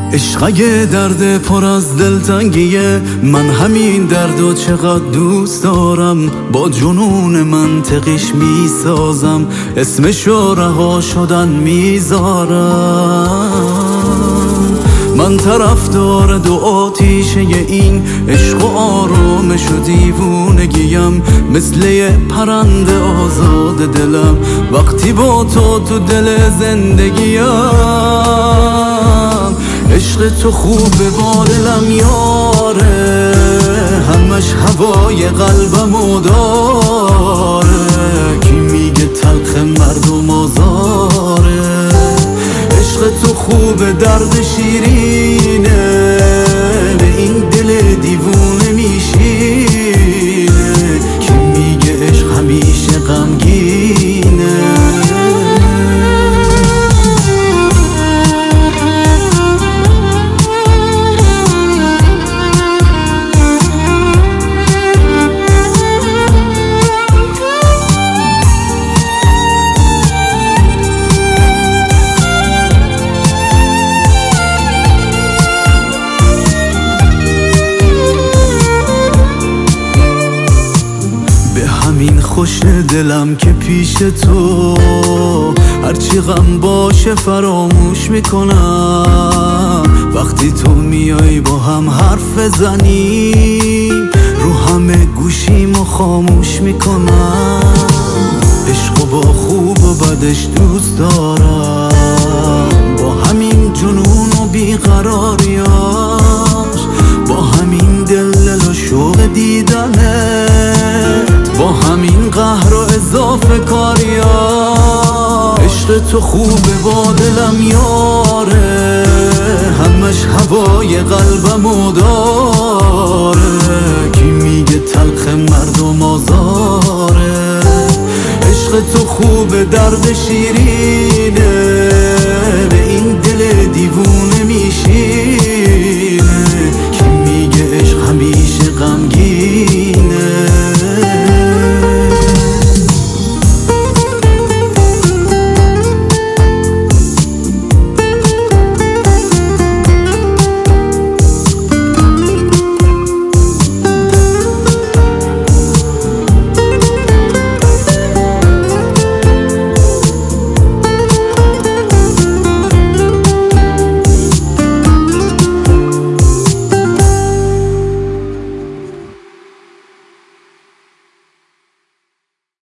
عشق اگه درد پر از دلتنگیه، من همین دردو چقدر دوست دارم. با جنون منطقیش میسازم، اسمشو رها شدن میذارم. من طرفدار دو آتیشه این عشق و آرامش و دیوونگیم، مثل یه پرنده آزاد دلم وقتی با تو دل زندگیم. عشق تو خوبه با دلم یاره، همش هوای قلبمو داره. کی میگه تلخ مردم آزاره؟ عشق تو خوبه درد شیرینه، به این دل دیوونه میشینه. کی میگه عشق همیشه غمگینه؟ همین خوش دلم که پیش تو هرچی غم باشه فراموش میکنم. وقتی تو میای با هم حرف بزنیم، رو همه گوشیمو خاموش میکنم. عشق با خوب و بدش دوست دارم، با همین جنون و بیقراریاش، با همین دل و شوق دیدنت، با همین قهر و اضافه کاریا. عشق تو خوبه با دلم یاره، همش هوای قلبمو داره. کی میگه تلخ مردم آزاره؟ عشق تو خوبه درد شیرین